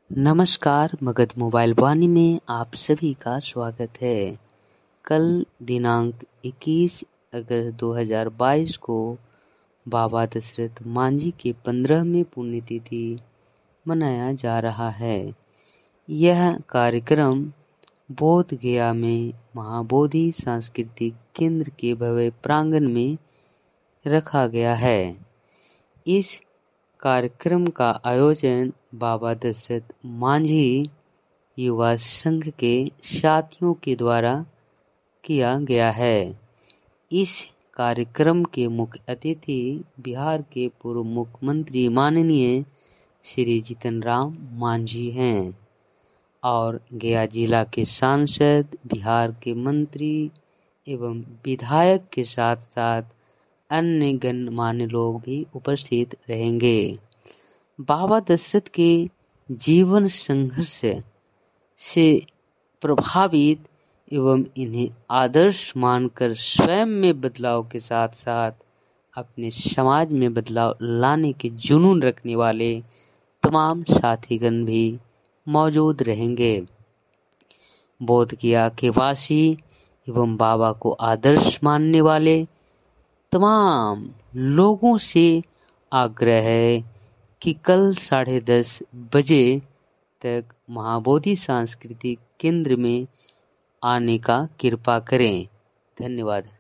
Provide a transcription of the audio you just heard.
नमस्कार, मगध मोबाइल वाणी में आप सभी का स्वागत है। कल दिनांक 21 अगस्त 2022 को बाबा दशरथ मांझी के 15वें पुण्यतिथि मनाया जा रहा है। यह कार्यक्रम बोध गया में महाबोधि सांस्कृतिक केंद्र के भव्य प्रांगण में रखा गया है। इस कार्यक्रम का आयोजन बाबा दशरथ मांझी युवा संघ के साथियों के द्वारा किया गया है। इस कार्यक्रम के मुख्य अतिथि बिहार के पूर्व मुख्यमंत्री माननीय श्री जीतन राम मांझी हैं और गया जिला के सांसद, बिहार के मंत्री एवं विधायक के साथ साथ अन्य गणमान्य लोग भी उपस्थित रहेंगे। बाबा दशरथ के जीवन संघर्ष से प्रभावित एवं इन्हें आदर्श मानकर स्वयं में बदलाव के साथ साथ अपने समाज में बदलाव लाने के जुनून रखने वाले तमाम साथीगण भी मौजूद रहेंगे। बोध गया के वासी एवं बाबा को आदर्श मानने वाले तमाम लोगों से आग्रह है कि कल 10:30 बजे तक महाबोधि सांस्कृतिक केंद्र में आने का कृपा करें। धन्यवाद।